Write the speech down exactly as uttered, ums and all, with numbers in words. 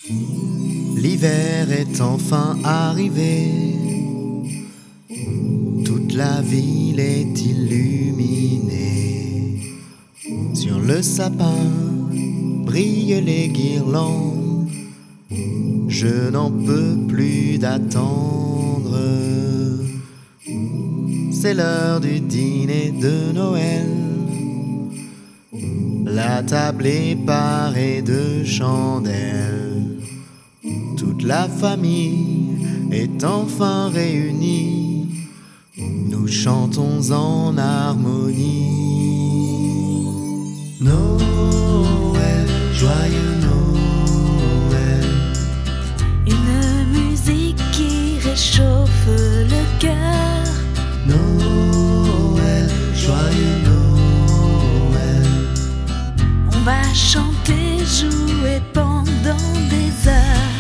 L'hiver est enfin arrivé, toute la ville est illuminée. Sur le sapin brillent les guirlandes, je n'en peux plus d'attendre. C'est l'heure du dîner de Noël, la table est parée de chandelles. Toute la famille est enfin réunie, nous chantons en harmonie. Noël, joyeux Noël. Une musique qui réchauffe le cœur. Noël, joyeux Noël. On va chanter, jouer pendant des heures.